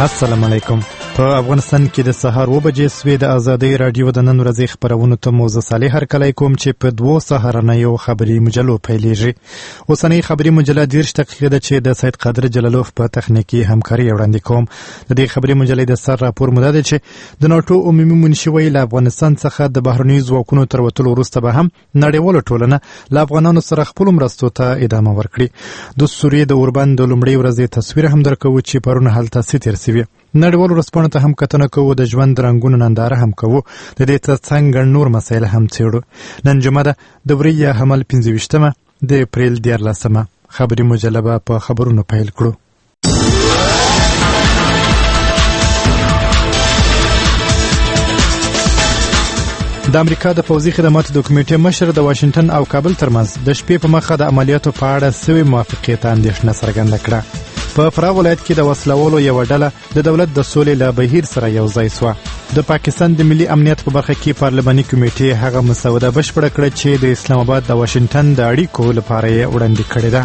السلام علیکم. په افغانستان کې د سهار 2 بجې سوي د ازادۍ رادیو د نن ورځې خبرونو ته موزه صالح هرکلی کوم چې په 2 سهارنیو خبري مجلو پیلېږي. اوسنۍ خبري مجله 10 دقیقې ده چې د سید قادر جلالوف په تخنیکي همکاري وړاندې کوم. د دې خبري مجلې د سر راپور موده ده چې د ناټو عمومي منشي ویل افغانستان څخه د بهرنیو ځواکونو تر وتلو وروسته به هم نړیواله ټولنه له افغانانو سره خپل مرستو ته ادامه ورکړي. د سوریې د اوربند د لومړۍ ورځې تصویر هم درکوو چې پرون هلته څه تېر سوي. نړیوالو ورځپاڼو ته هم کتنه کوو، د ژوند رنګونو ننداره هم کوو، د دې ترڅنګ ګڼ نور مسایل هم څېړو. نن جمعه ده، د وري حمل 25مه د اپریل 14مه. خبري مجله به په خبرونو پیل کړو. د امریکا د پوځي خدماتو د کمیټې مشر د واشنگټن او کابل ترمنځ د شپې په مخه د عملیاتو په اړه سوي موافقې ته اندېښنه څرګنده کړه. په فراه ولایت کې د وسلوالو یوه ډله د دولت د سولې له بهیر سره یو ځای سوه. د پاکستان د ملي امنیت په برخه کې پارلماني کمیټې هغه مسوده بشپړه کړه چې د اسلام آباد د واشنگټن د اړیکو لپاره یې وړاندې کړې ده.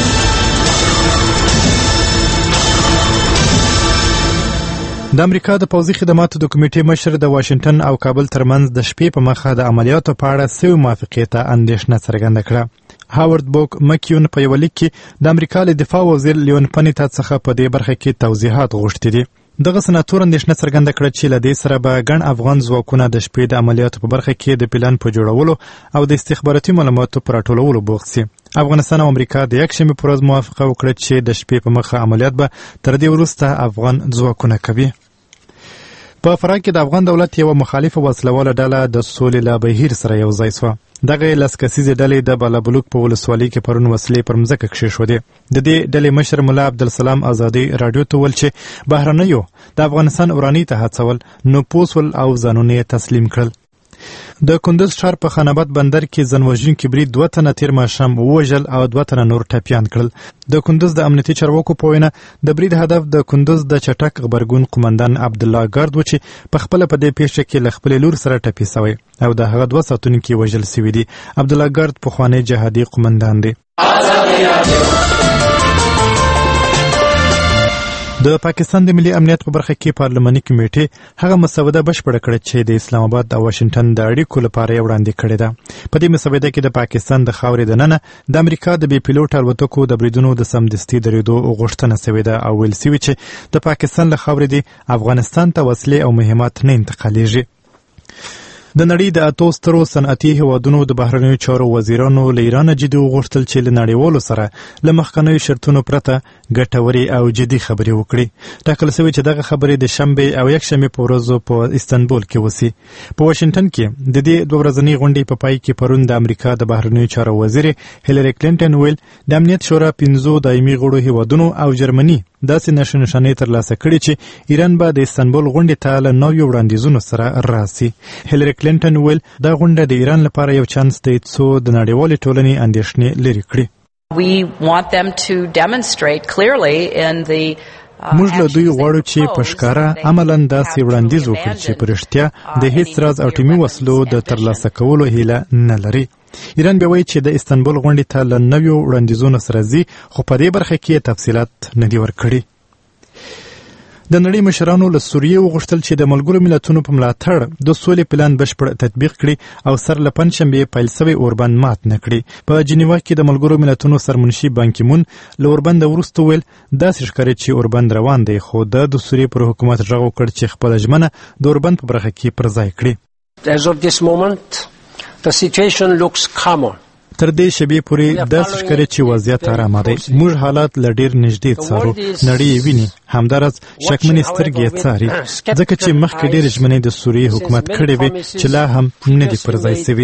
د امریکا د پوځي خدماتو د کمیټې مشر د واشنگټن او کابل ترمنځ د شپې په مخه د عملیاتو په اړه سوي موافقې ته اندېښنه څرګنده کړه. هاورد بوک مکیون په یو لیک کې د امریکا له دفاع وزیر لیون پنیتا څخه په دې برخه کې توضیحات غوښتي دي. دغه سناتور اندېښنه څرګنده کړه چې له دې سره به ګڼ افغان ځواکونه د شپې د عملیاتو په برخه کې د پلان په جوړولو او د استخباراتي معلوماتو په راټولولو بوخت سي. افغانستان او امریکا د یکشنبې پر ورځ موافقه وکړه چې د شپې په مخه عملیات به تر دې وروسته افغان ځواکونه کوي. په فراه کې د افغان دولت یوه مخالفه وسلواله ډله د سولې له بهیر سره یو ځای سوه. دغه 10 کسیزې ډلې د بالابلوک په ولسوالۍ کې پرون وسلې پر مځکه کښېښودې. د دې ډلې مشر ملا عبدالسلام ازادي راډیو ته وویل چې بهرنیو د افغانستان ورانۍ ته هڅول، نو پوسول او ځانونه یې تسلیم کړل. د کندز ښار په خاناباد بندر کې ځانوژونکي برید 2 تنه تېر ماښام ووژل او 2 تنه نور ټپیان کړل. د کندز د امنیتي چارواکو په وینا د برید هدف د کندز د چټک غبرګون قومندان عبدالله ګارد و چې په خپله په دې پیښه کې له خپلې لور سره ټپي سوی او د هغه 2 ساتونکي وژل سوي دي. عبدالله ګارد پخوانی جهادي قومندان دی. د پاکستان د ملي امنیت په برخه کې پارلماني کمیټې هغه مسوده بشپړه کړه چې د اسلام آباد او واشنگټن د اړیکو لپاره یې وړاندې کړې ده. په دې مسوده کې د پاکستان د خاورې دننه د امریکا د بې پیلوټ الوتکو د بریدونو د سمدستي درېدو غوښتنه سوې ده او ویل سوي چې د پاکستان له خاورې دې افغانستان ته وسلې او مهمات نه انتقالیږي. د نړۍ د 8 سترو صنعتي هیوادونو د بهرنیو چارو وزیرانو له ایران جدي وغوښتل چې له نړیوالو سره له مخکنیو شرطونو پرته ګټورې او جدي خبرې وکړي. ټاکل شوی چې دغه خبرې د شنبې او یکشنبې په ورځو په استانبول کې وسي. په واشنګټن کې د دې 2 ورځنۍ غونډې په پای کې پرون د امریکا د بهرنیو چارو وزیر هیلری کلینټن ویل د امنیت شورا 5 دایمي غړو هیوادونو او جرمني داسې نشانې ترلاسه کړي چې ایران به د استانبول غونډې ته له نویو وړاندیزونو سره راسي. هیلری کلینټن ویل دا غونډه د ایران لپاره یو چانس دی څو د نړیوالې ټولنې اندېښنې لرې کړي. موږ له دوی غواړو چې په ښکاره عملاً داسې وړاندیز وکړي چې په رښتیا د هیڅ راز اټومي وسلو د ترلاسه کولو هیله نه لري. ایران بیا وایي چې د استانبول غونډې ته له نویو وړاندیزونو سره ځي، خو په دې برخه کې تفصیلات نه دي ورکړي. د نړۍ مشرانو له سوریې وغوښتل چې د ملګرو ملتونو په ملاتړ د سولې پلان بشپړ تطبیق کړي او سر له پنجشنبې پیل سوی اوربند مات نه کړي. په جنیوا کې د ملګرو ملتونو سرمنشي بانکیمون له اوربند وروسته ویل داسې ښکاري چې اوربند روان دی، خو د سوریې پر حکومت غږ وکړ چې خپله ژمنه د اوربند په برخه کې پر ځای کړي. As of this moment, the situation looks calmer. تر دې شبې پورې داسې ښکاري چې وضعیت آرامه دی. موږ حالات له ډېر نږدې څارو، نړۍ یې ویني، همداراز شکمنې سترګې یې څاري، ځکه چې مخکې ډېرې ژمنې د سوریې حکومت کړې وې چې لا هم نه دي پر ځای سوي.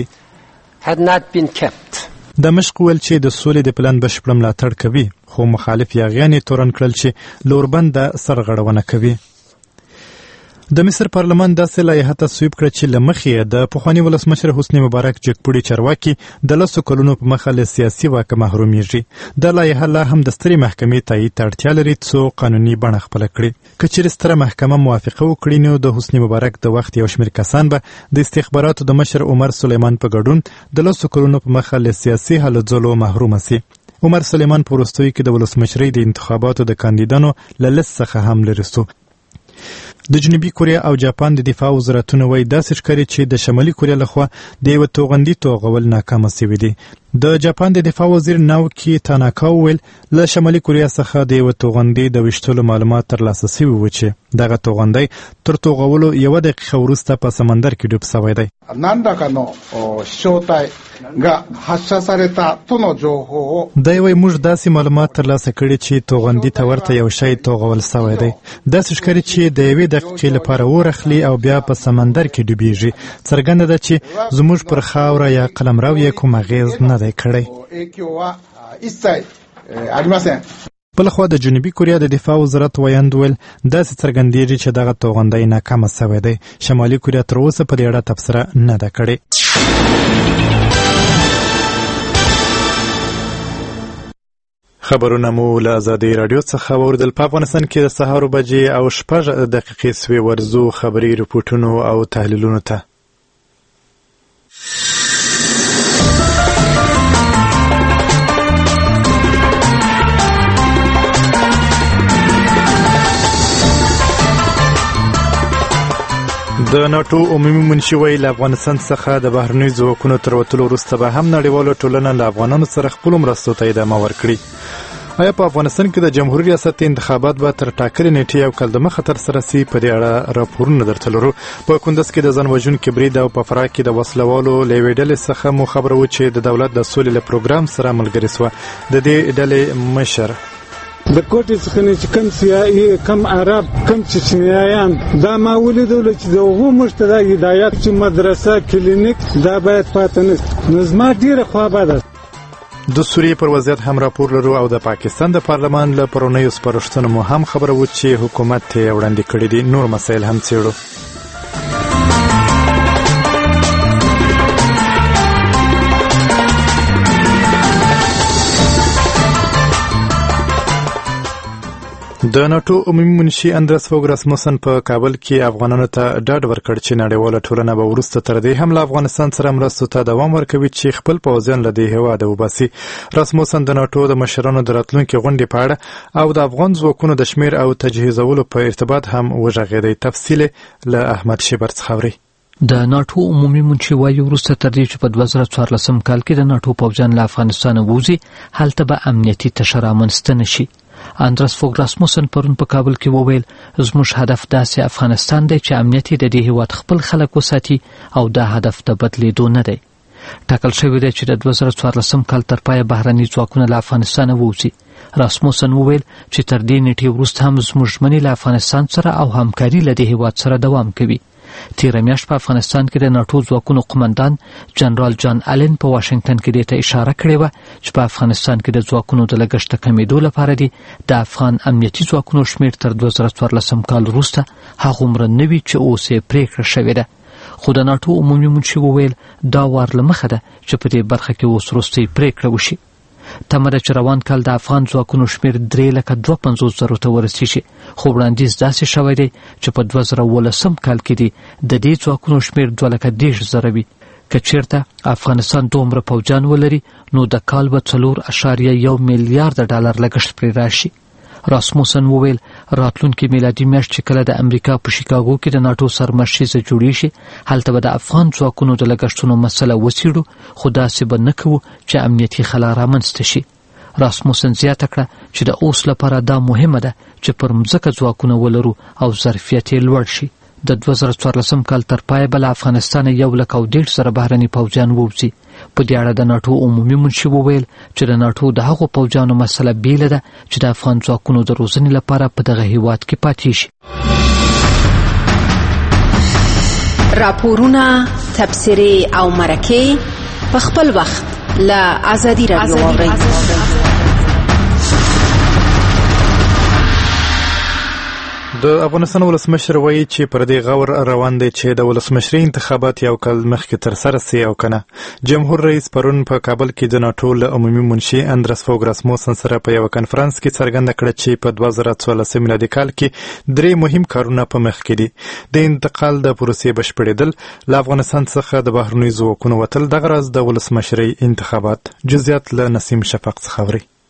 دمشق ویل چې د سولې د پلان بشپړ ملاتړ کوي، خو مخالف یاغیان یې تورن کړل چې له اوربنده سرغړونه کوي. د مصر پارلمان داسې لایحه تصویب کړه چې له مخې د پخواني ولسمشر حسني مبارک جګپوړي چارواکي د 10 کلونو په مخه له سیاسي واکه محرومیږي. دا لایحه لا هم د سترې محکمې تایید ته اړتیا لري څو قانوني بڼه خپله کړي. که چیرې ستره محکمه موافقه وکړي نو د حسني مبارک د وخت یو شمېر کسان به د استخباراتو د مشر عمر سلیمان په ګډون د 10 کلونو په مخه له سیاسي هلو ځلو محرومه سي. عمر سلیمان په وروستیو کې د ولسمشرۍ د انتخاباتو د کاندیدانو له لست څخه هم لرې سو. د جنوبي کوریا او جاپان د دفاع وزارتونه وایي داسې ښکاري چې د شمالي کوریا لخوا د یوه توغندي توغول ناکامه سوي دي. د جاپان د دفاع وزیر ناوکی تاناکا وویل له شمالي کوریا څخه د یوه توغندي د ویشتلو معلومات ترلاسه سوي و چې دغه توغندی تر توغولو 1 دقیقه وروسته په سمندر کې ډوب سوی دی. 何らかの飛翔体が発射されたとの情報を دا یوه موږ داسې معلومات ترلاسه کړي چې توغندي ته ورته یو شی توغول سوی دی. داسې ښکاري چې د 1 دقیقې لپاره اور اخلي او بیا په سمندر کې ډوبیږي. څرګنده ده چې زموږ پر خاوره یا قلمرو یې کوم اغیز نه دی کړی. بلخوا د جنوبي کوریا د دفاع وزارت ویاند ویل داسې څرګندېږي چې دغه توغندی ناکامه سوی دی. شمالي کوریا تر اوسه په دې اړه تبصره نه ده کړې. خبرونه مو له ازادي راډیو څخه واوریدل. په افغانستان کې د سهار بجې او 6 دقیقې سوې ورزو خبري رپورټونو او تحلیلونو ته. د ناټو عمومي منشي ویلي له افغانستان څخه د بهرنیو ځواکونو تر وتلو وروسته به هم نړیواله ټولنه له افغانانو سره خپلو مرستو ته ادامه ورکړي. آیا په افغانستان کې د جمهوري ریاست انتخابات به تر ټاکلې نیټې یو کال دمخه ترسره سي؟ په دې اړه راپورونه درته لرو. په کندز کې د ځان وژونکي برید او په فراه کې د وسلوالو له یوې ډلې څخه مو خبره وه چې د دولت د سولې له پروګرام سره ملګرې سوه. د دې ډلې مشر د کوټې څخه نه چې کم سیاسي کم عرب کم چچنیایان دا ما ولیدل چې د هغو موږ ته دا هدایت چې مدرسه کلینیک دا باید پاتې نه نو زما ډېره خوا بده. د سوریې پر وضعیت هم راپور لرو او د پاکستان د پارلمان له پرونیو سپارښتنو مو هم خبره وه چې حکومت یې وړاندې کړي دي. نور مسایل هم څېړو. د ناټو عمومي منشي اندرس فوګ راسموسن په کابل کې افغانانو ته ډاډ ورکړ چې نړیواله ټولنه به وروسته تر دې هم له افغانستان سره مرستو ته دوام ورکوي چې خپل پوځیان له دې هېواده وباسي. راسموسن د ناټو د مشرانو د راتلونکي غونډې په اړه او د افغان ځواکونو د شمیر او تجهیزولو په ارتباط هم وغږېدی. تفصیل له احمد شیبر څخه اورئ. د ناټو عمومي منشي وایي وروسته تر دې چې په 2014 کال کې د ناټو پوځیان له افغانستانه ووځي هلته به امنیتي تشه رامنځته نه شي. اندرس فوګ راسموسن پرون په کابل کې وویل زموږ هدف داسې افغانستان دی چې امنیت د دې هېواد خپل خلک وساتي او دا هدف د بدلیدو نه دی. ټاکل شوی دی چې د 2014 کال تر پایه بهرني ځواکونه له افغانستانه ووځي. راسموسن وویل چې تر دې نیټې وروسته هم زموږ ژمنې له افغانستان سره او همکاري له دې هېواد سره دوام کوي. تیره میاشت په افغانستان کې د ناټو ځواکونو قمندان جنرال جان آلن په واشنگټن کې دې ته اشاره کړې وه چې په افغانستان کې د ځواکونو د لګښت کمیدو لپاره دي د افغان امنیتي ځواکونو شمیر تر 2014 کال وروسته هغومره نه وي چې اوس یې پرېکړه شوې ده. خو د ناټو عمومي منشي وویل دا وار له مخه ده چې په دې برخه کې اوس وروستۍ پرېکړه وشي. تمه ده چې روان کال د افغان ځواکونو شمیر 3,52,000 ته ورسیږي. خو وړاندیز داسې شوی دی چې په 2019 کال کې دی د دې ځواکونو شمیر 2,10,000 وي. که چیرته افغانستان دومره پوځیان ولري نو د کال به 4.1 میلیارد ډالر لګښت پرې راشي. راسموسن وویل راتلونکي میلادي میاشت چې کله د امریکا په شیکاګو کې د ناټو سرمشریزه جوړې شي هلته به د افغان ځواکونو د لګښتونو مسله وڅېړو خو داسې به نه کوو چې امنیتي خلا رامنځته شي. راسموسن زیاته کړه چې د اوس لپاره دا مهمه ده چې پر مځکه ځواکونه ولرو او ظرفیت یې لوړ شي. د 2014 کال تر پایه به له افغانستانه 1,150,000 بهرني پوځیان ووځي. په دې اړه د ناټو عمومي منشي وویل چې د ناټو د هغو پوځیانو مسله بیله ده چې د افغان ځواکونو د روزنې لپاره په دغه هیواد کې پاتې شي. راپورونه، تبصرې او مرکې په خپل وخت له ازادي راډیو واورئ. د افغانستان ولسمشر وایي چې پر دې غور روان دی چې د ولسمشري انتخابات یو کال مخکې ترسره سي او کنه. جمهور رئیس پرون په کابل کې د ناټو له عمومي منشي اندرس فوګ راسموسن سره په یو کنفرانس کې څرګنده کړه چې په 2014 میلادي کال کې 3 مهم کارونه په مخ کې دي. د انتقال د پروسې بشپړېدل، له افغانستان څخه د بهرنیو ځواکونو وتل، دغه راز د ولسمشري انتخابات. جزئیات له نسیم شفق څخه اورئ.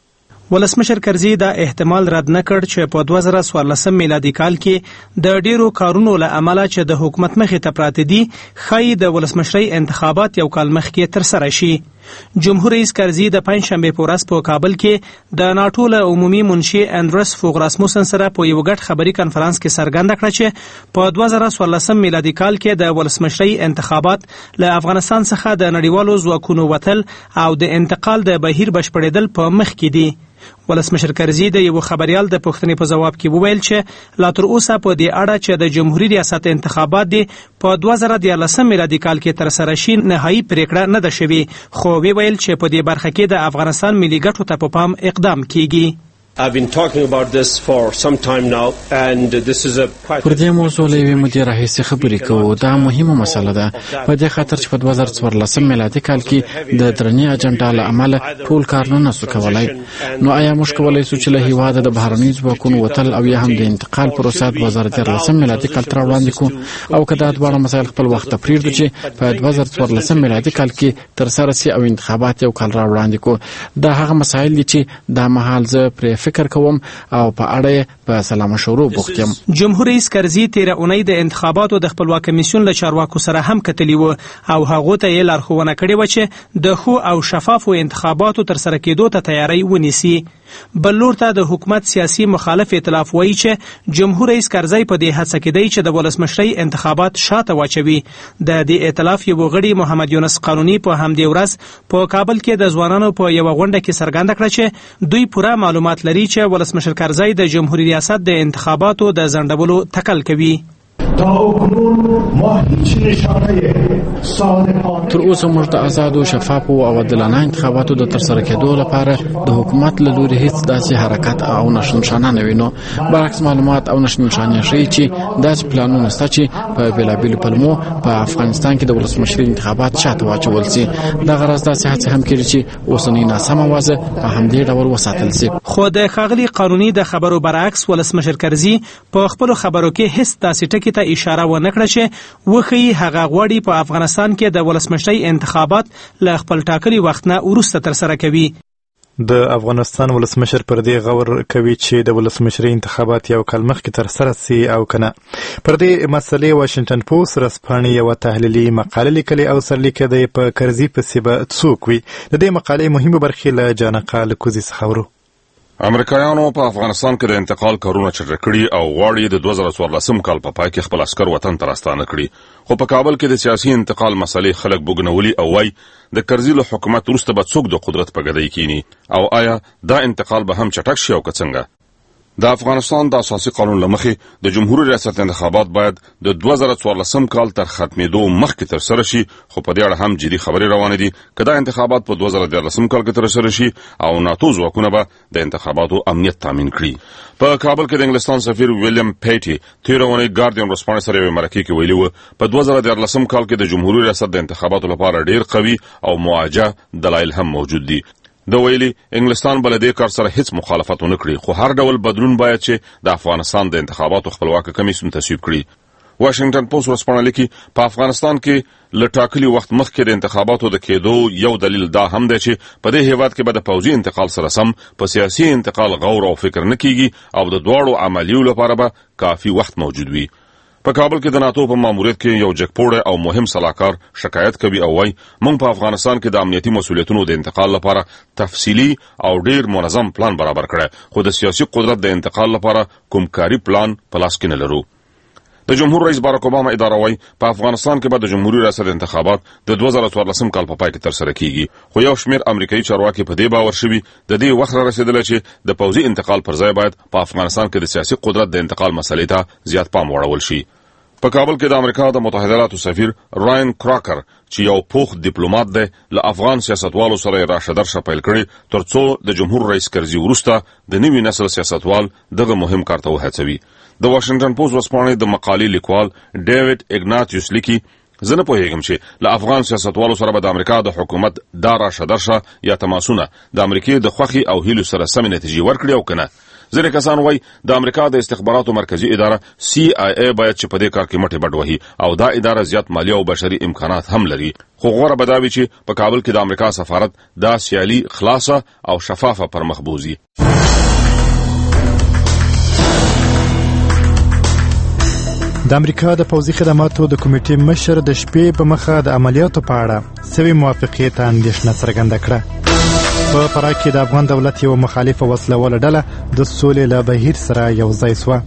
ولسمشر کرزي دا احتمال رد نه کړ چې په 2014 میلادي کال کې د ډیرو کارونو له امله چې د حکومت مخې ته پراته دي ښایي د ولسمشرۍ انتخابات یو کال مخکې ترسره شي. جمهور رئیس کرزي د پنجشنبې په ورځ په کابل کې د ناټو له عمومي منشي اندرس فوغ راسموسن سره په یو ګډ خبري کنفرانس کې څرګنده کړه چې په 2014 میلادي کال کې د ولسمشرۍ انتخابات له افغانستان څخه د نړیوالو ځواکونو وتل او د انتقال د بهیر بشپړېدل په مخ کې دي. ولسمشر کرزي د یو خبريال د پوښتنې په ځواب کې وویل چې لا تر اوسه په دې اړه چې د جمهوریت ریاست انتخابات دي په 2014 میلادي کال کې ترسره شي نهایي پریکړه نه ده شوې، خو ویل چې په دې برخه کې د افغانستان ملي ګټو ته په پام اقدام کیږي. I've been talking about this for some time now and this is a پر دې موضوع له مدیر راهیسه خبرې کوو. دا مهمه مسله ده په دې خاطر چې په 2014 میلادي کال کې د درنې اجنډا له امله ټول کار نه سو کولای. نو آیا موږ کولای شو چې له هیواده د بهرنیو ځواکونو وتل او یا هم د انتقال پروسه 2014 میلادي کال تر وړاندې کو او کدا دواړه مسایل خپل وخت ته پریږدو چې په 2014 میلادي کال کې تر سره سي او انتخابات یو کال را وړاندې کو. دا هغه مسایل دي چې د مهال ز پر فکر کوم او په اړه په سلام شروع بوخت یم. جمهور رئیس کرزي تیر اونۍ د انتخاباتو د خپلواک کمیسیون له چارواکو سره هم کتلی و او هغه ته یې لارښوونه کړې و چې د خو او شفافو انتخاباتو تر سره کېدو ته تیاری ونیسي. بل لور ته د حکومت سیاسي مخالف ائتلاف وایي چې جمهور رئیس کرزي په دې هڅه کې دی چې د ولسمشرۍ انتخابات شاته واچوي. د دې ائتلاف یو غړي محمد یونس قانوني په همدې ورځ په کابل کې د ځوانانو په یو غونډه کې څرګنده کړه چې دوی پوره معلومات لري چې ولسمشر کرزي د جمهوریت ریاست د انتخاباتو د ځنډولو تکل کوي. تر اوسه موږ د آزادو شفافو او عادلانه انتخاباتو د ترسره کېدو لپاره د حکومت له لوري هیڅ داسې حرکت او نشانه نه وینو. برعکس معلومات او نشانه ښیي چې داسې پلانونه شته چې په بېلابېلو پلمو په افغانستان کې د ولسمشرۍ انتخابات شاته واچول شي. دغه راز داسې هڅې هم کېږي چې اوسنۍ ناسمه وضع په همدې ډول وساتل شي. خو د ښاغلي قانوني د خبرو برعکس ولسمشر کرزي په خپلو خبرو کې هیڅ داسې ټکي ته اشاره ونه کړه چې وښیي هغه غواړي په افغانستان کې د ولسمشرۍ انتخابات له خپل ټاکلي وخت نه وروسته ترسره کوي. د افغانستان ولسمشر پر دې غور کوي چې د ولسمشرۍ انتخابات یو کال مخکې ترسره سي او کنه. پر دې مسلې واشنگټن پوسټ ورځپاڼې یو تحلیلي مقاله لیکلې او سرلیکه دی په کرزي پسې به څوک وي. د دې مقالې مهمه برخې له جانقال کوزي څخه ورو. امریکایانو په افغانستان کې د انتقال کارونه چټک کړي او غواړي د 2014 کال په پای کې خپل عسكر وطن ته راستانه کړي. خو په کابل کې د سیاسي انتقال مسلې خلک بوګنولي او وايي د کرزي له حکومت وروسته به څوک د قدرت په ګدۍ کینی او آیا دا انتقال به هم چټک شي او که څنګه. د افغانستان د اساسي قانون لمخې د جمهوریت ریاست انتخابات باید د 2014 کال تر ختمېدو مخکې ترسره شي، خو په دې اړه هم جدي خبرې روانې دي که دا انتخابات په 2014 کال کې ترسره شي او ناتو ځواکونه به د انتخاباتو امنیت تامین کړي. په کابل کې د انګلستان سفیر ویلیام پیټي تیر اونۍ ګارډین ورځپاڼې سره یوې مرکې کې ویلي و په 2014 کال کې د جمهوریت ریاست د انتخاباتو لپاره ډیر قوي او معاجه دلایل هم موجود دي. د ویلي انګلستان بل دې کار سره هیڅ مخالفت ونه کړي، خو هر ډول بدلون باید چې د افغانستان د انتخاباتو خپلواک کمیسیون تصویب کړي. واشنگټن پوسټ ورځپاڼه لیکي په افغانستان کې له ټاکلي وخت مخکې د انتخاباتو د کېدو یو دلیل دا هم دی چې په دې هیواد کې به د پوځي انتقال سره سم په سیاسي انتقال غور او فکر نه کیږي او د دواړو عملیو لپاره به کافي وخت موجود وي. په کابل کې د ناتو په ماموریت کې یو جګپوړی او مهم صلاحکار شکایت کوي او وايي موږ په افغانستان کې د امنیتي مسؤلیتونو د انتقال لپاره تفصیلي او ډیر منظم پلان برابر کړی، خو د سیاسي قدرت د انتقال لپاره کوم کاري پلان په لاس کې نه لرو. د جمهور رئیس باراک اوباما اداره وايي په افغانستان کې به د جمهوریت ریاست انتخابات د 2014 کال په پای کې ترسره کیږي، خو یو شمېر امریکایي چارواکي په دې باور شوي د دې وخت را رسېدلی چې د پوځي انتقال پر ځای باید په افغانستان کې د سیاسي قدرت د انتقال مسلې ته زیات پام وړول شي. په کابل کې د امریکا د متحده ایالاتو سفیر راین کراکر چې یو پوخ ډیپلوماټ دی له افغان سیاستوالو سره راشه درشه پیل کړي ترڅو د جمهور رئیس کرزي وروسته د نوي نسل سیاستوال دغه مهم کار ته وهڅوي. د واشنگټن پوسټ ورځپاڼې د مقالې لیکوال ډیوډ اګناتیوس لیکي زه نه پوهیږم چې له افغان سیاستوالو سره به د امریکا د حکومت دا راشه درشه یا تماسونه د امریکې د خوښې او هیلو سره سمې نتیجې ورکړي او کنه. ځینې کسان وایي د امریکا د استخباراتو مرکزی اداره CIA باید چې په دې کار کې مټې بډ وهي او دا اداره زیات مالی او بشري امکانات هم لري، خو غوره به دا وي چې په کابل کې د امریکا سفارت دا سیالي خلاصه او شفافه پر مخ بوځي. د امریکا د پوځي خدماتو د کمیټې مشر د شپې په مخه د عملیاتو په اړه سوي موافقې ته اندېښنه څرګنده کړه. په فراه کې د افغان دولت یو مخالفه وسله ډله د سولې له بهیر سره یو ځای سوه.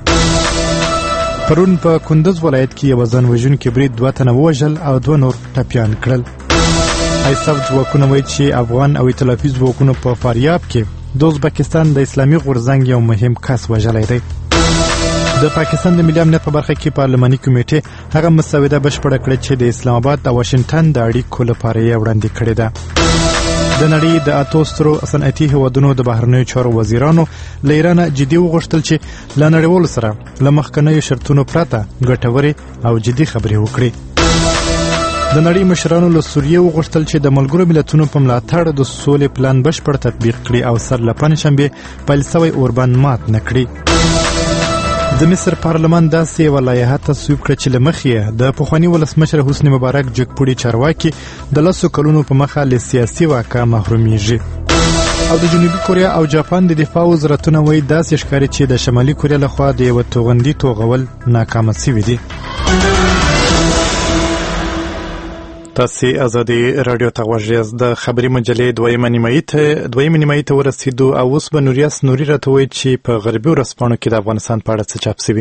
پرون په کندز ولایت کې یو ځان وژونکي برید 2 تنه ووژل او 2 نور ټپیان کړل. ایساف ځواکونه وایي چې افغان او ائتلافي ځواکونو په فاریاب کې د ازبکستان د اسلامي غورځنګ یو مهم کس وژلی دی. د پاکستان د ملي امنیت په برخه کې پارلماني کمیټې هغه مسوده بشپړه کړې چې د اسلام آباد او واشنگټن د اړیکو لپاره یې وړاندې کړې ده. د نړۍ د اتو سترو صنعتي هیوادونو د بهرنیو چارو وزیرانو له ایران جدي وغوښتل چې له نړیوالو سره له مخکنیو شرطونو پرته ګټورې او جدي خبرې وکړي. د نړۍ مشرانو له سوریې وغوښتل چې د ملګرو ملتونو په ملاتړ د سولې پلان بشپړ تطبیق کړي او سر له پنجشنبې پیل شوی اوربند مات نه کړي. د مصر پارلمان داسې یوه لایحه تصویب کړه چې له مخې د پخواني ولسمشر حسني مبارک جګپوړي چارواکي د 10 کلونو په مخه له سیاسي واکه محرومیږي. او د جنوبي کوریا او جاپان د دفاع وزارتونه وایي داسې ښکاري چې د شمالي کوریا لخوا د یوه توغندي توغول ناکامه سوي دي. تاسې ازادي راډیو ته غوږ یاست. د خبري مجلې دویمه نیمایي ته ورسېدو او اوس به نوریاس نوري راته وایي چې په غربي ورځپاڼو کې د افغانستان په اړه څه چاپ شوي.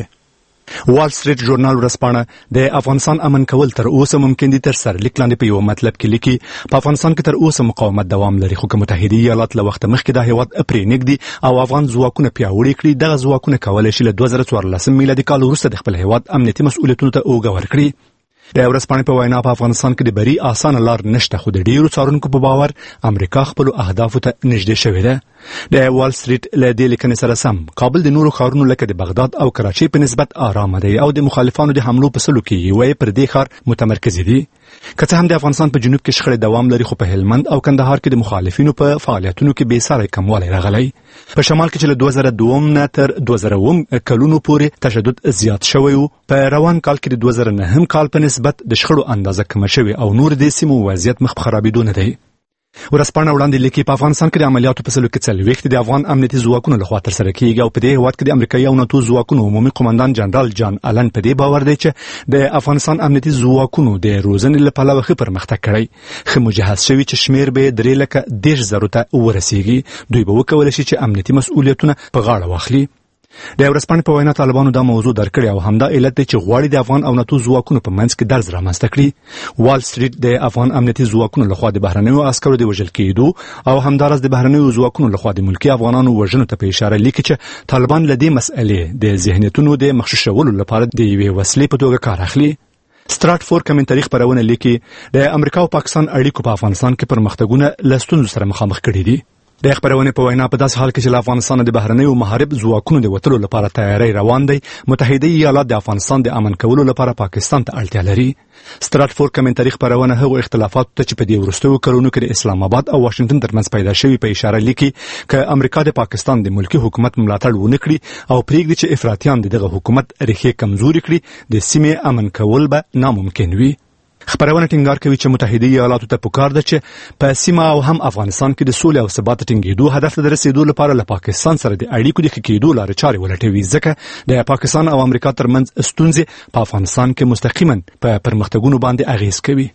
وال سټریټ ژورنال ورځپاڼه د افغانستان امن کول تر اوسه ممکن دي تر سرلیک لاندې په یو مطلب کې لیکي په افغانستان کې تر اوسه مقاومت دوام لري، خو که متحده ایالات له وخت مخکې د هیواد پرې نږدي او افغان ځواکونه پیاوړي کړي، دغه ځواکونه کولی شي له 2014 میلادي کال وروسته د خپل هیواد امنیتي مسؤلیتونو ته اوږه ورکړي. د ورځپاڼې په وینا په افغانستان کې د بري اسانه لار نشته، خو د ډیرو څارونکو په باور امریکا خپل اهدافو ته نږدې شوې ده. د وال سټریټ له دې لیکنې سره سم کابل د نورو ښارونو لکه د بغداد او کراچۍ په نسبت آرامه دی او د مخالفانو د حملو په سلو کې یوې پر دې ښار متمرکز دي. که څه هم د افغانستان په جنوب کې شخړې دوام لري، خو په هلمند او کندهار کې د مخالفینو په فعالیتونو کې بې ساري کموالی راغلی. په شمال کې چې له 2002 نه تر 2000 کلونو پورې تشدد زیات شوی و، په روان کال کې د 2009 کال په نسبت د شخړو اندازه کمه شوې او نور د سیمو وضعیت مخ په خرابېدو نه دی. ورځپاڼه وړاندې لیکي په افغانستان کې د عملیاتو په سلو کې 40 د افغان امنیتي ځواکونو لخوا ترسره کیږي او په دې هیواد کې د امریکایي او ناتو ځواکونو عمومي قومندان جنرال جان آلن په دې باور دی چې د افغانستان امنیتي ځواکونو د روزنې له پلوه ښه پرمختګ کړی، ښه مجهز شوي چې شمیر به 3,10,000 ته ورسیږي. دوی به وکولی شي چې امنیتي مسؤلیتونه په غاړه واخلي. د ورځپاڼې په وینا طالبانو دا موضوع درکړې او همدا علت دی چې غواړي د افغان او ناتو ځواکونو په منځ کې درز رامنځته کړي. وال سټریټ د افغان امنیتي ځواکونو لخوا د بهرنیو عسکرو د وژل کېدو او همداراز د بهرنیو ځواکونو لخوا د ملکي افغانانو وژنو ته په اشاره لیکي چې طالبان له دې مسئلې د ذهنیتونو د مخشوشولو لپاره د یوې وسیلې په توګه کار اخلي. ستراتفورد کمنټري خپرونه لیکي د امریکا او پاکستان اړیکو په افغانستان کې پرمختګونه له ستونزو سره مخامخ کړي دي. د خبرونه په وینا په داس حال کې چې له افغانستان د بهرنیو محارب ځواکونو د وټلو لپاره تیاری روان دی، متحده ایالات د افغانستان د امن کولو لپاره پاکستان ته اړتیا لري. ستراتفورد کمنټري خبرونه هغه اختلافات ته چې په دې وروستیو کلونو کې د اسلام آباد او واشنگټن ترمنځ پیدا شوي په اشاره لیکي چې امریکا د پاکستان د ملکی حکومت ملاتړ ونه کړي او پریږدي چې افراطیان دغه حکومت ریښې کمزوري کړي، د سیمې امن کول به ناممکن وي. خبرونه ټینګار کوي چې متحده ایالاتو ته پکار ده چې په سیمه او هم افغانستان کې د سولې او ثبات ټینګېدو هدف ته رسیدو لپاره له پاکستان سره د اړیکو د ښه کېدو لارې چارې ولټوي، ځکه د پاکستان او امریکا ترمنځ ستونزې په افغانستان کې مستقیما په پرمختګونو باندې اغیز کوي.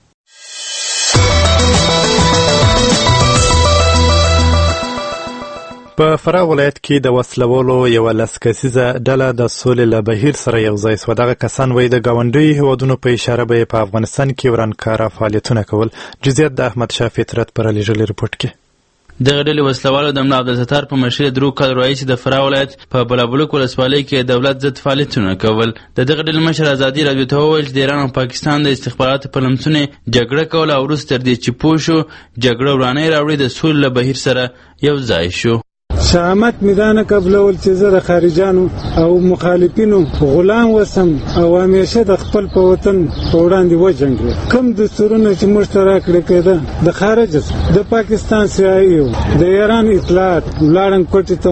په فراه ولایت کې د وسلوالو یوه 10 کسیزه ډله د سولې له بهیر سره یو ځای سوه. دغه کسان وایي د ګاونډیو هیوادونو په اشاره به په افغانستان کې ورانکاره فعالیتونه کول. جزئیات د احمد شاه فطرت پر لیږلي رپورټ کې. دغه ډلې وسلوالو د ملا عبدالستار په مشرۍ 3 کال راهیسې د فراه ولایت په بلابلوک ولسوالۍ کې دولت ضد فعالیتونه کول. د دغه ډلې مشر ازادي راډیو ته وویل چې د ایران او پاکستان د استخباراتو په لمسونې جګړه کوله او وروسته تر دې چې پوه شو جګړه ورانۍ راوړي د سولې له بهیر سره یو ځای شو. شهامت میدان قبلول چې زه د خارجانو او مخالفینو غلام وسم او همیشه د خپل په وطن په وړاندې وجنګم. کم دستورونه چې موږ ته راکړل کېده د خارج د پاکستان CIA د ایران اطلاعات لاړن کوټې ته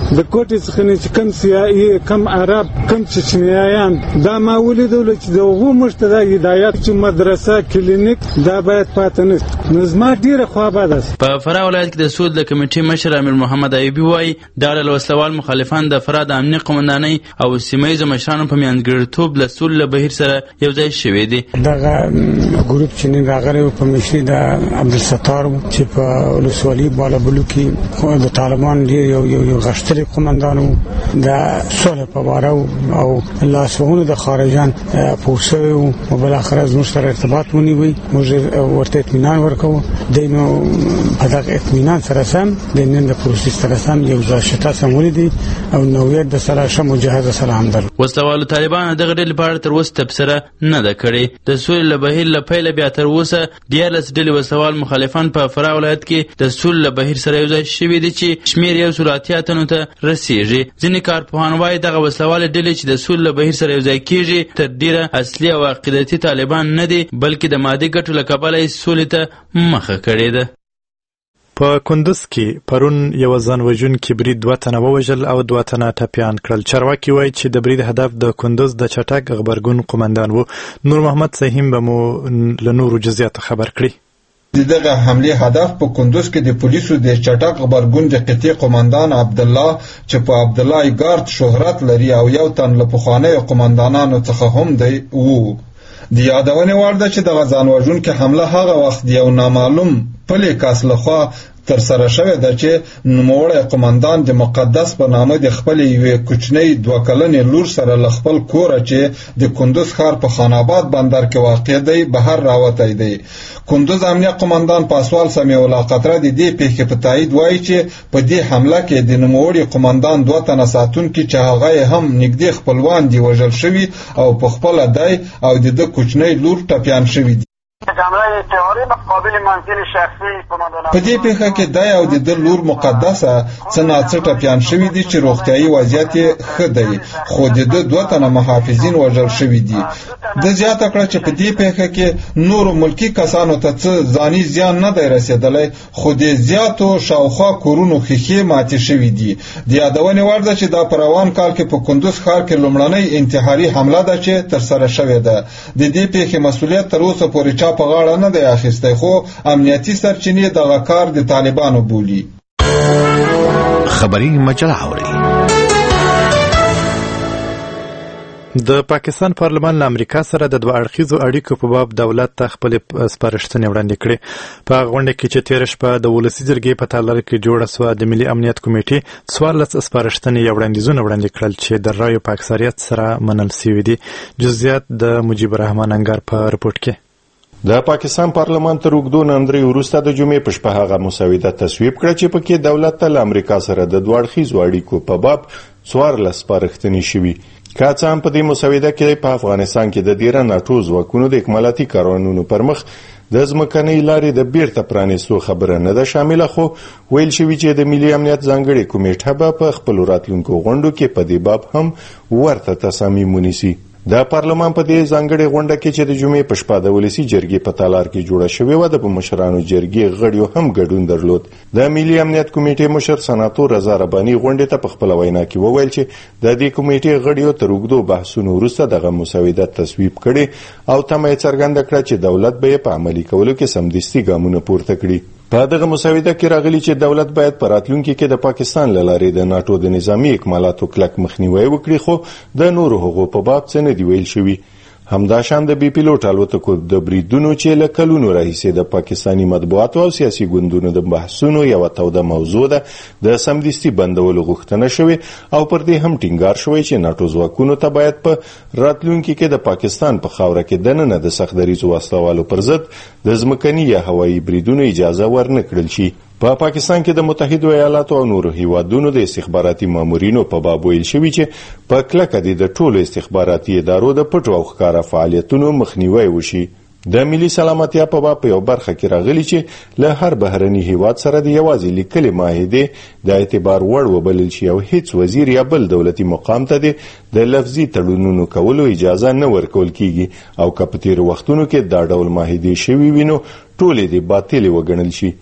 د کوټې څخه نه چې کم سیاسي کم عرب کم چچنیایان دا ما ولیدل چې دغه مشته د هدایت چې مدرسه کلینیک دا باید پاتې نه نظم ډیره خوابه ده. په فراه ولایت کې د سود له کمیټې مشر امیر محمد ایوبی وایي دا ډله وسلوال مخالفان د فراه د امنیه قومندانۍ او سیمه ییزو مشرانو په میانګړتوب له سولې له بهیر سره یو ځای شوي دي. دغه ګروپ چې نن راغلی په مشري د عبدالستار چې په ولسوالي بالابلو کې د طالبان یو غښتلی قومندان و د سولې په باره او لاسوهنو د خارجان پوه شوی و او بالاخره زموږ سره ارتباط ونیوی موږ ورته اطمینان ورکوو دی نو په دغه اطمینان سره سم د نن د پروسې سره سم یو ځای شته سم ولیدي او نوعیت د سره شه مجهزه سره هم در وسلوالو طالبان دغه ډلې په اړه تر اوسه تبصره نه ده کړې. د سولې له بهیر له پیله بیا تر اوسه 14 ډلې وسلوال مخالفان په فراه ولایت کې د سولې له بهیر سره یو ځای شوي دي چې شمېر یو سل اتیا تنو ته رسیږي. ځینې کارپوهان وایي دغه وسلوالې ډلې چې د سولې له بهیر سره یو ځای کېږي تر ډیره اصلي او عقیدتي طالبان نه دي بلکې د مادي ګټو له کبله یې سولې ته مخه کړې ده. په کندز کې پرون یو ځان وژونکي برید 2 تنه ووژل او 2 تنه ټپیان کړل. چارواکي وایي چې د برید هدف د کندز د چټک غبرګون قومندان و. نور محمد سهیم به مو له نورو جزئیاتو خبر کړي. دغه حمله هدف په کندوز کې د پولیسو د چټک غبرګون د قطعي قومندان عبدالله چې په عبدالله ګارد شهرت لري او یو تن له پخوانیو قومندانانو څخه هم دی وو. د یادونې وړ ده چې دغه ځان وژونکې حمله هغه وخت یو نامعلوم پلی کس لخوا تر سره شوې ده چې نوموړی قومندان د مقدس په نامه د خپلې یوې کوچنۍ 2 کلنې لور سره له خپل کوره چې د کندوز ښار په خان آباد بندر کې واقع دی بهر راوتی دی. کندوز امنیه قومندان پاسوال سمیع الله قطره د دې پیښې په تایید وایي چې په دې حمله کې د نوموړي قومندان 2 تنه ساتونکي چې هغه هم نږدې خپلوان دي وژل شوي او په خپله دی او د ده کوچنۍ لور ټپیان شوي دي. په دې پیښه کې دی او د ده لور مقدسه څه ناڅه ټپیان شوي دي چې روغتیایي وضعیت یې ښه دی خو د ده 2 تنه محافظین وژل شوي دي. ده زیاته کړه چې په دې پیښه کې نورو ملکي کسانو ته څه ځاني زیان نه دی رسېدلی خو د زیاتو شاوخوا کورونو ښیښې ماتې شوي دي. د یادونې وړ ده چې دا په روان کال کې په کندوز ښار کې لومړنۍ انتحاري حمله ده چې ترسره شوې ده. د دې پیښې مسؤلیت تر اوسه پورې چا په غاړه نه دی اخیستی خو امنیتي سرچینې دغه کار د طالبانو بولي. خبري مجله اوري. د پاکستان پارلمان له امریکا سره د 2 اړخیزو اړیکو په باب دولت ته خپل سپارښتنې وړاندې کړې. په غونډه کې چې تیر شپه د ولسي جرګې په تالار کې جوړه سوه د ملي امنیت کمیټې 14 سپارښتنې یا وړاندیزونه وړاندې کړل چې د رایو په اکثریت سره منل شوي دي. جزئیات د مجیب الرحمن انګار په رپورټ کې. د پاکستان پارلمان تر اوږدو ناندرۍ وروسته د جمعې په شپه هغه مسوده تصویب کړه چې پکې دولت ته له امریکا سره د 2 اړخیزو اړیکو په باب 14 سپارښتنې شوي. که څه هم په دې مسوده کې په افغانستان کې د ډیره ناټو ځواکونو د اکمالاتي کاروانونو پر مخ د ځمکنۍ لارې د بیرته پرانیستو خبره نه ده شامله خو ویل شوي چې د ملي امنیت ځانګړې کمیټه به په خپلو راتلونکو غونډو کې په دې باب هم ورته تصامیم ونیسي. د پارلمان په دې ځانګړې غونډه کې چې د جمعې په شپه د ولسي جرګې په تالار کې جوړه شوې وه د مشرانو جرګې غړیو هم ګډون درلود. د ملي امنیت کمیټې مشر سناتور رضا رباني غونډې ته په خپله وینا کې وویل چې د دې کمیټې غړیو تر اوږدو بحثونو وروسته دغه مسوده تصویب کړې او تمه یې څرګنده کړه چې دولت به یې په عملي کولو کې سمدستي ګامونه پورته کړي. په دغه مسوده کې راغلي چې دولت باید په راتلونکي کې د پاکستان له لارې د ناټو د نظامي اکمالاتو کلک مخنیوی وکړي خو د نورو هغو په باب څه نه دي ویل شوي. همداشان د بي پیلوټ الوتکو د بریدونو چې له کلونو راهیسې د پاکستاني مطبوعاتو او سیاسي ګوندونو د بحثونو یوه توده موضوع ده د سمدستي بندولو غوښتنه شوې او پر دې هم ټینګار شوی چې ناټو ځواکونو ته باید په راتلونکي کې د پاکستان په خاوره کې دننه د سخت دریځو وسلوالو پر ضد د ځمکني یا هوایي بریدونو اجازه ورنه کړل شي. په پاکستان کې د متحده ایالاتو او نورو هیوادونو د استخباراتي مامورینو په باب ویل شوي چې په کلکه د ټولو استخباراتي ادارو د پټو او ښکاره فعالیتونو مخنیوی وشي. د ملي سلامتیا په باب په یو برخه کې راغلي چې له هر بهرني هیواد سره د یوازې لیکلې معاهدې د اعتبار وړ وبلل شي او هیڅ وزیر یا بل دولتي مقام ته د لفظي تړونونو کولو اجازه نه ورکول کیږي او که په تیرو وختونو کې دا ډول معاهدې شوي وي نو ټولې د باطلې وګڼل شي.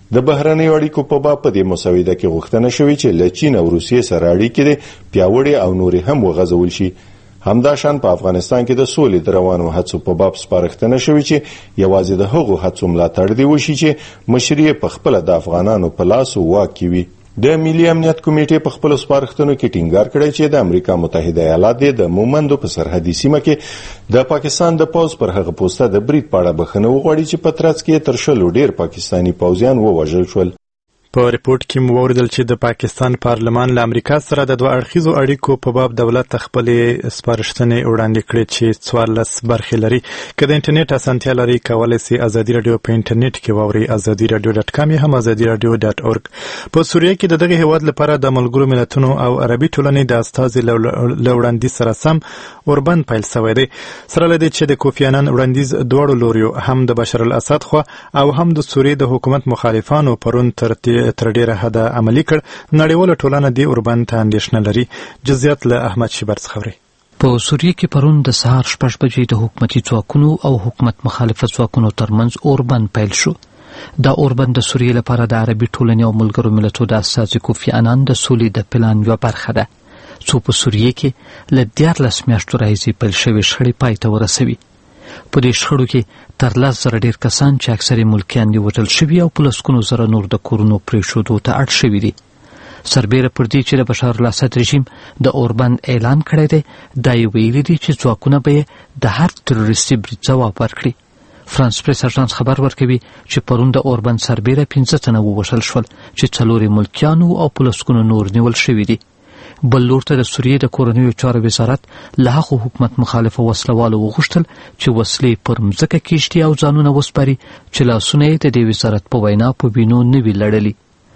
د بهرنیو اړیکو په باب په دې مسوده کې غوښتنه شوې چې له چین او روسیې سره اړیکې پیاوړې او نورې هم وغځول شي. همداشان په افغانستان کې د سولې د روانو هڅو په باب سپارښتنه شوې چې یوازې د هغو هڅو ملاتړ دی وشي چې مشري په خپل د افغانانو په لاس واک کې وي. د ملي امنیت کمیټې په خپل سپارښتنو کې ټینګار کړی چې د امریکا متحده ایالات د مومندو په سرحدي سیمه کې د پاکستان د پوځ پر هغه پوسټه د برید په اړه بخښنه وغواړي چې په ترڅ کې تر شلو ډیر پاکستانی پوځیان ووژل شول. په ریپورت کې مو وویل چې د پاکستان پارلمان له امریکا سره د دوه اړخیزو اړیکو په باب دولت خپل سپارښتنې وړاندې کړې چې 14 برخې لري. که د انټرنیټ اسانتیا لري کولای شئ ازادي رادیو په انټرنیټ کې واورئ azadiiradio.com یا هم azadiiradio.org. په سوریه کې د دغه هیواد لپاره د ملګرو ملتونو او عربي ټولنې د استازي وړاندیز سره سم اوربند پیل شوی دی. سره له دې چې د کوفی انان وړاندیز دواړو لوریو هم د بشار الاسد خو او هم د سوریې د حکومت مخالفانو پرون تر ډیره حد عملی کړ، نړیواله ټولنه دې اوربند ته اندېښنه لري. جزئیات له احمد شیبر څخه اورئ. په سوریه کې پرون د سهار 6 بجې د حکومتي ځواکونو او حکومت مخالفت ځواکونو ترمنځ اوربند پیل شو. دا اوربند د سوریې لپاره د عربي ټولنې او ملګرو ملتونو د استازي کوفی انان د سولې د پلان یوه برخه ده، څو په سوریه کې له 14 میاشتو راهیسې پیل شوې شخړې پای ته ورسوي. په دې شخړو کې تر 10,000 ډیر کسان چې اکثر ملکیان دي وژل شوي او په لسګونو زره نور د کورونو پرېښودو ته اړ شوي دي. سربیره پر دې چې د بشار الاسد رژیم د اوربند اعلان کړی دی، دا یې ویلي دي چې ځواکونه به یې د هر تروریستي برید ځواب ورکړي. فرانس پریس اژانس خبر ورکوي چې پرون د اوربند سربیره 15 تنه ووژل شول چې 4 ملکیان او په لسګونو نور نیول شوي دي. بل لور ته د سوریې د کورنیو چارو وزارت له هغو حکومت مخالفو وسلوالو وغوښتل چې وسلې پر مځکه کېږدي او ځانونه وسپاري چې لاسونه یې د دې وزارت په وینا په وینو نه وي لړلي.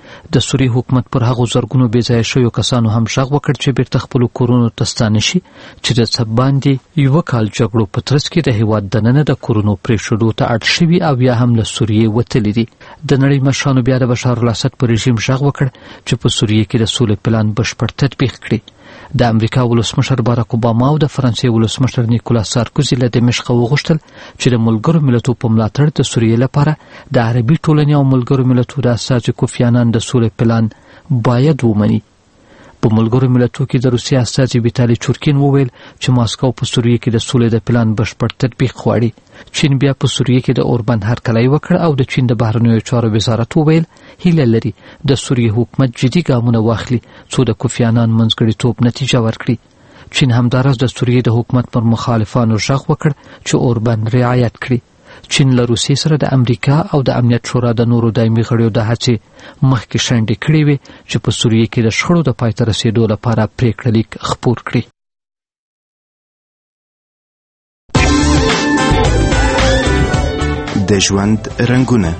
د سوریې حکومت پر هغو زرګونو بې ځایه شویو کسانو هم غږ وکړ چې بیرته خپلو کورونو ته ستانه شي چې د څه باندې 1 کال جګړو په ترڅ کې د هیواد دننه د کورونو پرېښودو ته اړ شوي او یا هم له سوریې وتلي دي. د نړۍ مشرانو بیا د بشار الاسد پر رژیم غږ وکړ چې په سوریه کې د سولې پلان بشپړ تطبیق کړي. د امریکا ولسمشر باراک اوباما او د فرانسې ولسمشر نیکولاس سارکوزي له دمشق وغوښتل چې د ملګرو ملتونو په ملاتړ د سوریې لپاره د عربي ټولنې او ملګرو ملتونو د استازي کوفی انان د سولې پلان باید ومني. په ملګرو ملتونو کې د روسیې استازي ویتالي چورکین وویل چې ماسکو په سوریه کې د سولې د پلان بشپړ تطبیق غواړي. چین بیا په سوریه کې د اوربند هرکلی وکړ او د چین د بهرنیو چارو وزارت وویل هیله لري د سوریې حکومت جدي ګامونه واخلي څو د کوفی انان منځګړیتوب نتیجه ورکړي. چین همداراز د سوریې د حکومت پر مخالفانو غږ وکړ چې اوربند رعایت کړي. چین له روسیې سره د امریکا او د امنیت شورا د نورو دایمي غړیو د هڅې مخکې شنډې کړې وې چې په سوریه کې د شخړو د پای ته رسېدو لپاره پریکړه لیک خپور کړي. د ژوند رنګونه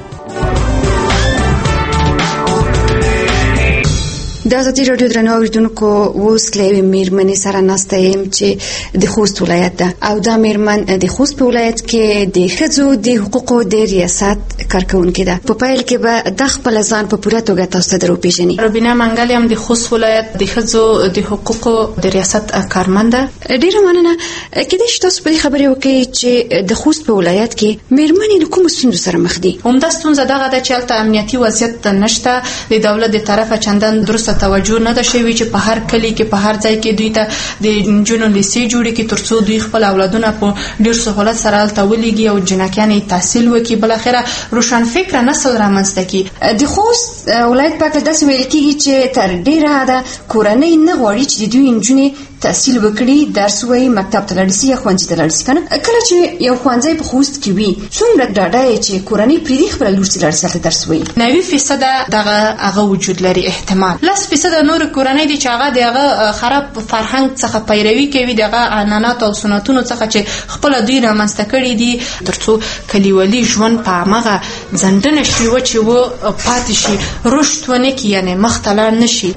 د ازادي رادیو درنو اوریدونکو اوس له میرمنې سره ناسته یم چې د خوست ولایت ده او دا میرمن د خوست په ولایت کې د ښځو د حقوقو د ریاست کارکونکې ده. په پیل کې به د خپل ځان په پوره توګه تاسو ته دروپېژنئ. ربینا منګل یم، د خوست ولایت د ښځو د حقوقو د ریاست کارمنده. ډیره مننه. کېدای شي تاسو په خبرې وکړئ چې د خوست په ولایت کې میرمنې له کومو ستونزو سره مخ دي؟ عمده ستونزه دغه ده چې هلته امنیتي وضعیت نشته، د دولت د طرفه چندان درسته توجه نه ده شوې چې په هر کلی کې په هر ځای کې دوی ته د نجونو لیسې جوړې کړي ترڅو دوی خپل اولادونه په ډېر سهولت سره هلته ولیږي او جنکیان یې تحصیل وکړي، بالاخره روښانفکره نسل رامنځته کړي. د خوست ولایت په کې داسې ویل کېږي چې تر ډېره حده کورنۍ نه غواړي چې د دوی نجونې تحصیل وکړي، درس ووایي، مکتب ته لاړ شي یا ښوونځي ته لاړ شي. کنه کله چې یو ښوونځی په خوست کې وي څومره ډاډه یې چې کورنۍ پرېږدي خپله لور چې لاړ شي هلته درس ووایي؟ 90% هغه وجود لري. احتمال 10% نور کورنۍ دي چې هغه د هغه خراب فرهنګ څخه پیروي کوي، د هغه عنعناتو او سنتونو څخه چې خپله دوی رامنځته کړي دي ترڅو کلیوالي ژوند په همغه ځنډنه شي چې پاتې شي، رشد ونه کړي، یعنې مخته لاړ نه شي.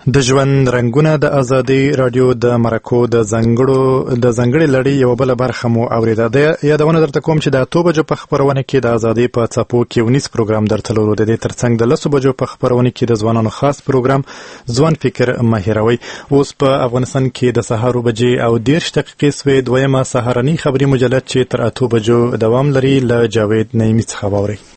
د ژوند رنګونه د ازادي رادیو د مرکو د ځنګړې لړۍ یو بل برخه مو اوریده. د یادونه درته کوم چې د 8 بجو په خبرونه کې د ازادي په څپو کې ونیس پروګرام درته لرو. د دې ترڅنګ د 10 بجو په خبرونه کې د ځوانانو خاص پروګرام ځوان فکر مهیروي. اوس په افغانستان کې د سهار بجې او 10 دقیقې سوې دویمه سهارنۍ خبري مجلد چې تر 8 بجو دوام لري له جاوید نعیمي څخه واورئ.